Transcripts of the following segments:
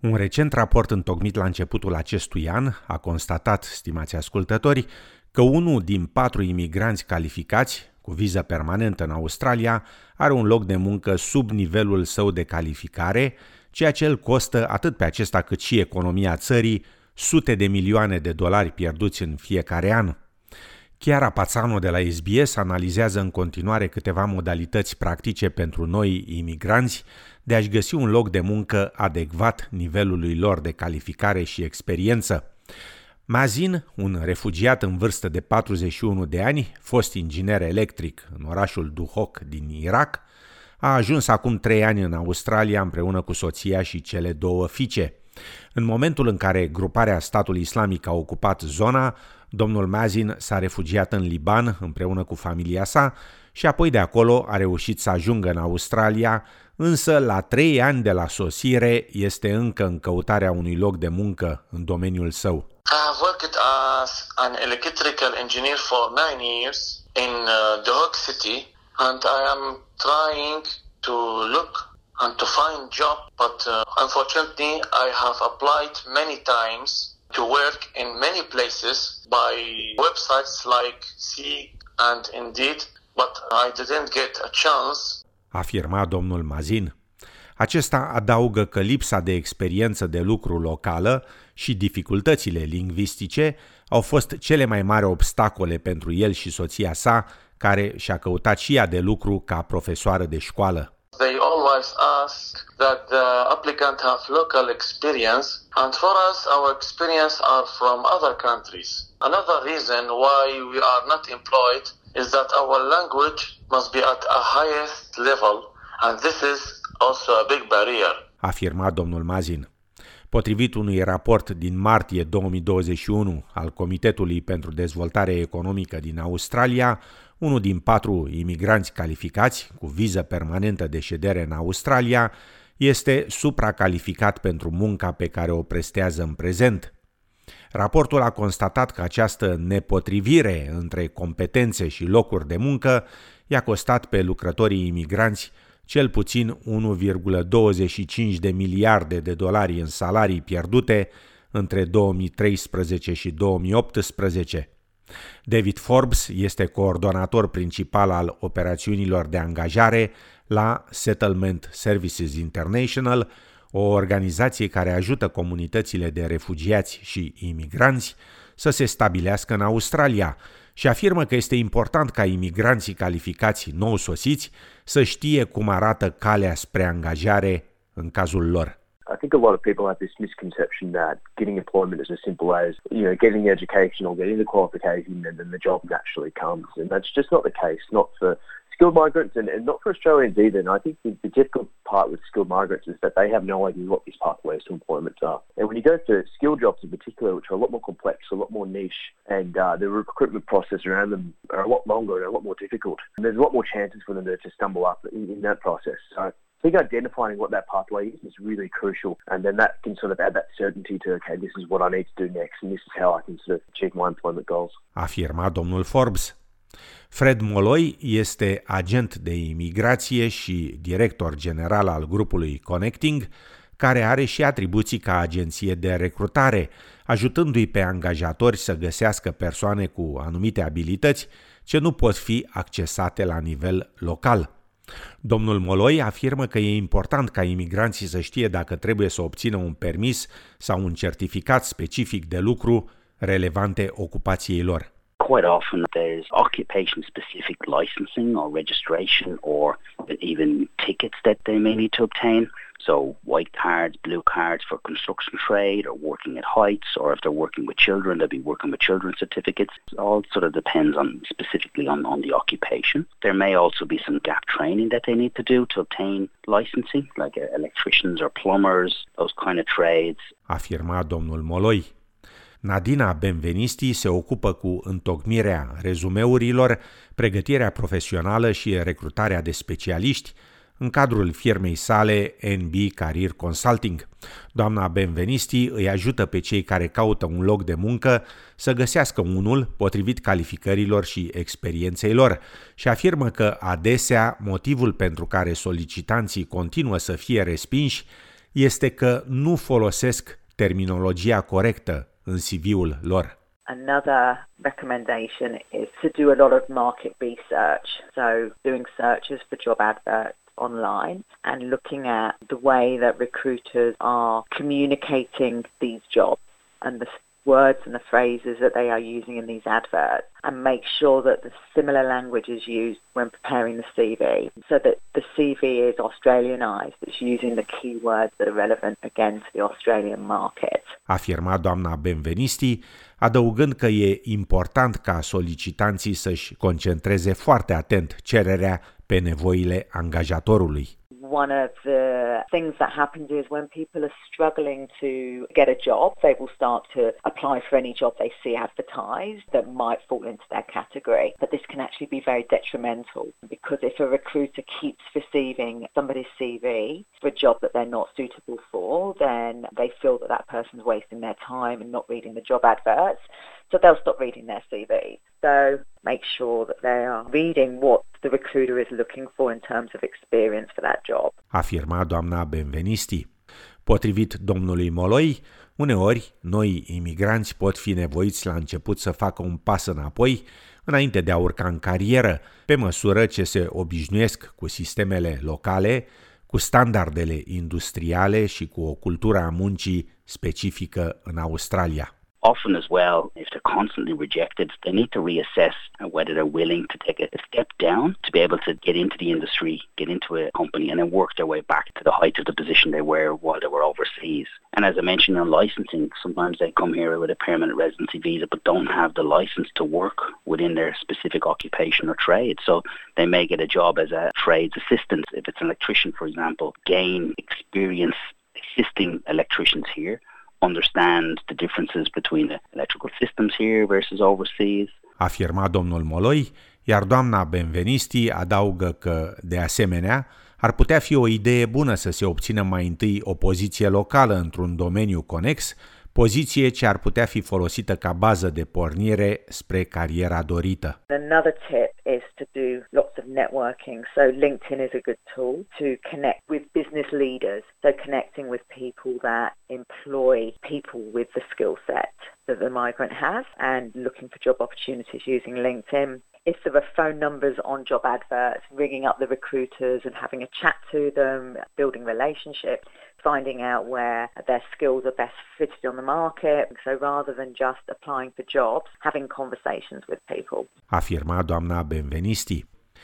Un recent raport întocmit la începutul acestui an a constatat, stimați ascultători, că 1 din 4 imigranți calificați cu viză permanentă în Australia are un loc de muncă sub nivelul său de calificare, ceea ce îl costă atât pe acesta cât și economia țării sute de milioane de dolari pierduți în fiecare an. Chiara Pațano de la SBS analizează în continuare câteva modalități practice pentru noi imigranți de a-și găsi un loc de muncă adecvat nivelului lor de calificare și experiență. Mazin, un refugiat în vârstă de 41 de ani, fost inginer electric în orașul Duhok din Irak, a ajuns acum 3 ani în Australia împreună cu soția și cele 2 fiice. În momentul în care gruparea statului islamic a ocupat zona, domnul Mazin s-a refugiat în Liban împreună cu familia sa și apoi de acolo a reușit să ajungă în Australia, însă la 3 ani de la sosire este încă în căutarea unui loc de muncă în domeniul său. I have worked as an electrical engineer for 9 years in Duhok City, and I am trying to look and to find job, but unfortunately I have applied many times to work in many places by websites like Seek and Indeed, but I didn't get a chance. Afirma domnul Mazin. Acesta adaugă că lipsa de experiență de lucru locală și dificultățile lingvistice au fost cele mai mari obstacole pentru el și soția sa, care și-a căutat și ea de lucru ca profesoară de școală. They always ask that the applicant have local experience, and for us, our experience are from other countries. Another reason why we are not employed is that our language must be at a highest level, and this is also a big barrier. Afirma domnul Mazin. Potrivit unui raport din martie 2021 al Comitetului pentru Dezvoltare Economică din Australia, 1 din 4 imigranți calificați cu viză permanentă de ședere în Australia este supracalificat pentru munca pe care o prestează în prezent. Raportul a constatat că această nepotrivire între competențe și locuri de muncă i-a costat pe lucrătorii imigranți cel puțin 1,25 de miliarde de dolari în salarii pierdute între 2013 și 2018. David Forbes este coordonator principal al operațiunilor de angajare la Settlement Services International, o organizație care ajută comunitățile de refugiați și imigranți să se stabilească în Australia și afirmă că este important ca imigranții calificați nou sosiți să știe cum arată calea spre angajare în cazul lor. I think a lot of people have this misconception that getting employment is as simple as, getting the education or getting the qualification and then the job naturally comes. And that's just not the case, not for skilled migrants and not for Australians either. And I think the difficult part with skilled migrants is that they have no idea what these pathways to employment are. And when you go to skilled jobs in particular, which are a lot more complex, a lot more niche, and the recruitment process around them are a lot longer and a lot more difficult. And there's a lot more chances for them to stumble up in that process. So I think identifying what that pathway is really crucial, and then that can sort of add that certainty to, okay, this is what I need to do next, and this is how I can sort of achieve my employment goals. Afirma domnul Forbes. Fred Molloy este agent de imigrație și director general al grupului Connecting, care are și atribuții ca agenție de recrutare, ajutându-i pe angajatori să găsească persoane cu anumite abilități ce nu pot fi accesate la nivel local. Domnul Molloy afirmă că e important ca imigranții să știe dacă trebuie să obțină un permis sau un certificat specific de lucru relevante ocupației lor. Quite often there's occupation-specific licensing or registration or even tickets that they may need to obtain. So white cards, blue cards for construction trade or working at heights, or if they're working with children, they'll be working with children's certificates. It all sort of depends on specifically on the occupation. There may also be some gap training that they need to do to obtain licensing, like electricians or plumbers, those kind of trades. Afirma domnul Molloy. Nadina Benvenisti se ocupă cu întocmirea rezumeurilor, pregătirea profesională și recrutarea de specialiști în cadrul firmei sale NB Career Consulting. Doamna Benvenisti îi ajută pe cei care caută un loc de muncă să găsească unul potrivit calificărilor și experienței lor și afirmă că adesea motivul pentru care solicitanții continuă să fie respinși este că nu folosesc terminologia corectă în CV-ul lor. Another recommendation is to do a lot of market research. So doing searches for job adverts online and looking at the way that recruiters are communicating these jobs and the words and the phrases that they are using in these adverts, and make sure that the similar language is used when preparing the CV, so that the CV is Australianized, it's using the keywords that are relevant again to the Australian market. Afirma doamna Benvenisti, adăugând că e important ca solicitanții să-și concentreze foarte atent cererea pe nevoile angajatorului. One of the things that happens is when people are struggling to get a job, they will start to apply for any job they see advertised that might fall into their category. But this can actually be very detrimental, because if a recruiter keeps receiving somebody's CV for a job that they're not suitable for, then they feel that that person's wasting their time and not reading the job adverts, so they'll stop reading their CV. So make sure that they are reading what the recruiter is looking for in terms of experience for that job. Afirma doamna Benvenisti. Potrivit domnului Moloi, uneori noi imigranți pot fi nevoiți la început să facă un pas înapoi înainte de a urca în carieră, pe măsură ce se obișnuiesc cu sistemele locale, cu standardele industriale și cu o cultură a muncii specifică în Australia. Often as well, if they're constantly rejected, they need to reassess whether they're willing to take a step down to be able to get into the industry, get into a company, and then work their way back to the height of the position they were while they were overseas. And as I mentioned on licensing, sometimes they come here with a permanent residency visa but don't have the license to work within their specific occupation or trade. So they may get a job as a trades assistant. If it's an electrician, for example, gain experience assisting electricians here, understand the differences between the electrical systems here versus overseas. Afirma domnul Moloi, iar doamna Benvenisti adaugă că, de asemenea, ar putea fi o idee bună să se obțină mai întâi o poziție locală într-un domeniu conex, poziție ce ar putea fi folosită ca bază de pornire spre cariera dorită. Another tip is to do lots of networking. So LinkedIn is a good tool to connect with business leaders. So connecting with people that employ people with the skill set that the migrant has and looking for job opportunities using LinkedIn. If there are phone numbers on job adverts, ringing up the recruiters and having a chat to them, building relationships, finding out where their skills are best fitted on the market. So rather than just applying for jobs, having conversations with people. Afirma doamna Benvenisti.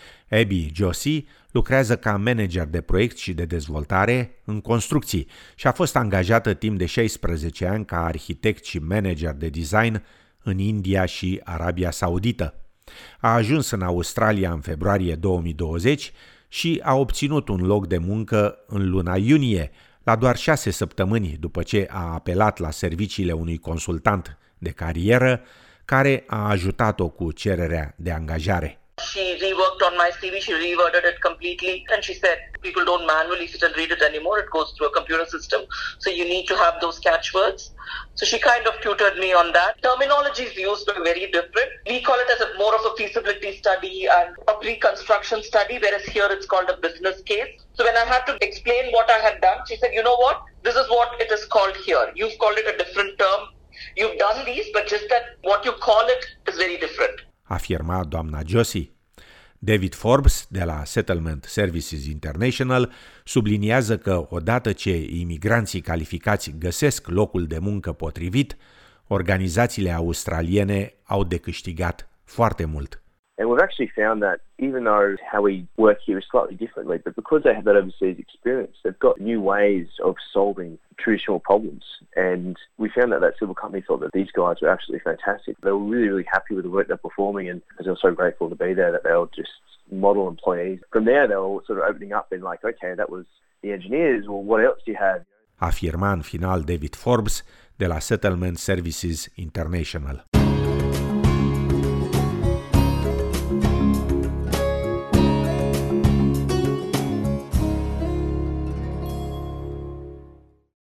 Abby Josie lucrează ca manager de proiect și de dezvoltare în construcții și a fost angajată timp de 16 ani ca arhitect și manager de design în India și Arabia Saudită. A ajuns în Australia în februarie 2020 și a obținut un loc de muncă în luna iunie, la doar 6 săptămâni după ce a apelat la serviciile unui consultant de carieră care a ajutat-o cu cererea de angajare. She reworked on my CV, she reworded it completely, and she said people don't manually sit and read it anymore, it goes through a computer system, so you need to have those catchwords. So she kind of tutored me on that. Terminologies used were very different. We call it as more of a feasibility study and a pre-construction study, whereas here it's called a business case. So when I had to explain what I had done, she said, you know what, this is what it is called here. You've called it a different term. You've done these, but just that what you call it is very different. Afirma doamna Josie. David Forbes, de la Settlement Services International, subliniază că odată ce imigranții calificați găsesc locul de muncă potrivit, organizațiile australiene au de câștigat foarte mult. And we've actually found that even though how we work here is slightly differently, but because they have that overseas experience, they've got new ways of solving traditional problems. And we found that civil company thought that these guys were absolutely fantastic. They were really, really happy with the work they're performing, and they were so grateful to be there that they were just model employees. From there, they were sort of opening up and like, okay, that was the engineers. Well, what else do you have? Afirma în final David Forbes de la Settlement Services International.